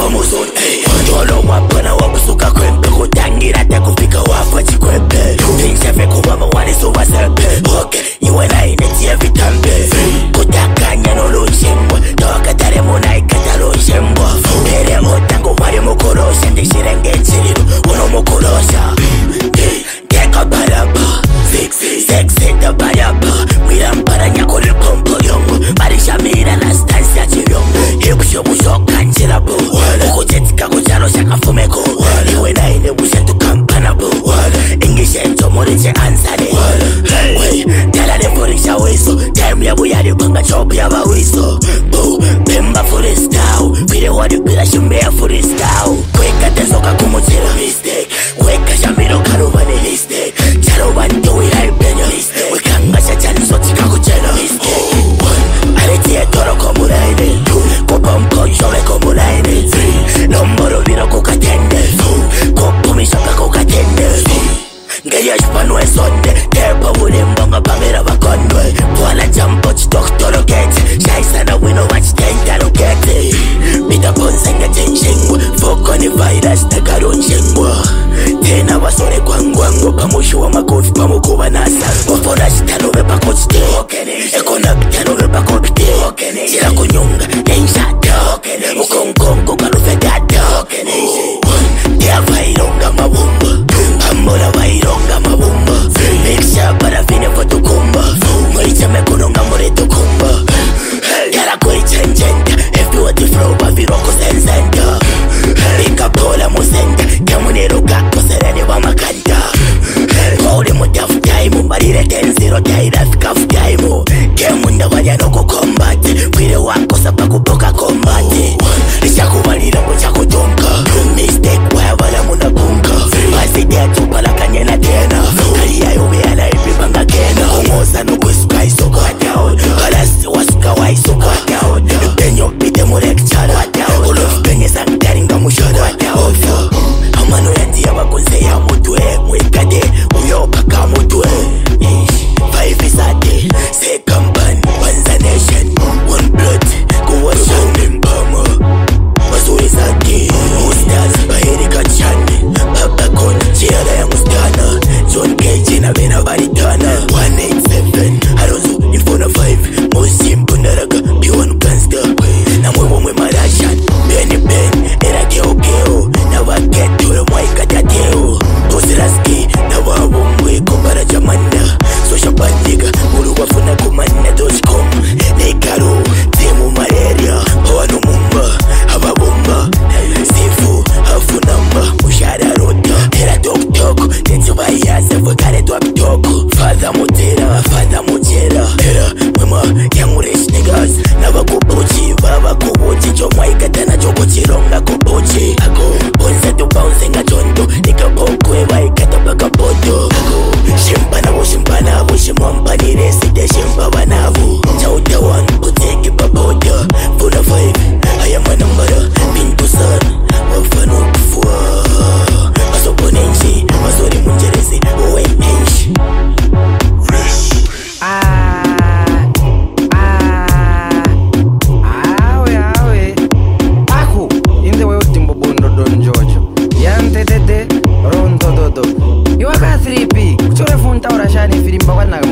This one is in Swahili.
muzoni Njolo wapana wakusuka kwembe Kutangira takufika wafa chikwembe Tinchefe kubama walisuwa sepe Okay, iwe na inetia vitambe Kutakanya nolunshembwa Toka tare muna ikata lunshembwa Ere otango wari mukurosha Ndishirenge chiriru uno mukurosha Teka baraba Sexy da baraba Mira mpara nyako lipompo yongo Marisha mira na stansi ya chiyongo Hebusho mushoka njirabu Ukujetika kujalo shaka fumeko Iwe na ine bushetu kampana bu Ingishe nto moriche ansane Tela neforisha wiso Time ya buyari banga chopu ya bawiso Pemba furistau Vire wadi pira shumea furistau Kweka tesoka kumuchira Mistake Kweka shamiro karubani mistake Charubani tuwira ipenyo Mistake Wekanga shachani sotika kuchena Mistake Aretie toro komuraine Kopompo shove komuraine Nomboro viro kukatende Kopumishaka kukatende Ngeya shpanwe sonde Tepa wule mbonga pamera bakondwe Pwala jampo chitoktoro kete Shaisana wino wachitenta lokete Bita ponsenga chenshengwa Foko ni virus na karunshengwa Tena wasore kwa ngwango Pamushu wa makofi pamukuwa nasa Wafora shitanowe pakochite Ekona bitanowe pakopite Sira kunyunga Kenshata Ukongongo karufegata Tea vaironga mabumba Amora vaironga mabumba Miksha parafine fotokumba Morichame kunonga moreto kumba Yara kuri chenjenta Everyone flow baviroko senzenta Rika pola musenta Kamunero kako serene wa makanta Maure mutafu taimu Marire 10-0 taira fikafu taimu Kemunda wanyano kukombate Kwire wako sapa kupoka kombate Rishakuvalira mochako tonka Mistake waya wala muna kunka Masidea tupala kanyena tena Karia yuwe ala ipi banga kena Kumosa nukusuka isoko Balasi wasuka wa isoko Penyo pite murek chara Ulofu penye sanitaringa mushara Amano yantia wakunze ya mutwe Mwikade uyo paka mutwe 5 is a day Second band, one's a nation One blood, kuwa shani mbama Mazuri zaki Ustaz, bahiri kachani Baba kona, chiara ya mustana John Cage na vena varitana 187, Alonso, Infona 5 Mosi mpundaraga, P1 gangster Na mwewo mwe marashan Benny Ben, era keo keo Na waketu, mwaika tateo Tosiraski, na wawo mwe Kompara jamanda, social bandiga Ulu wafuna kumana dotcom Nekaro, temu malaria Hawano mumba, hawa bomba Sifu, hafu namba Mushara rota, era tok tok Tenzo bayasa, vokare twap tok Father mutera Era, mwema, young rich niggas Na wakubuchi, wakubuchi Chomwa ikatana choko chironga kubuchi Ako, bonza tu bounce nga chondo Nika pokwe wa ikata baka poto Ako, shimpana wo shimwamba ni reside shimpa wanavu Chauta one, kuteki papoda Funa 5, hayama nambara Pintu sana, wafano kufua Masopo nenshi, mazori munjerezi Uwe nenshi Awe Aku, inde wewe timbo bundo don Jojo Yante tete, ronto dodo Iwaka 3P, kuchore funta ora shani filimba kwa naga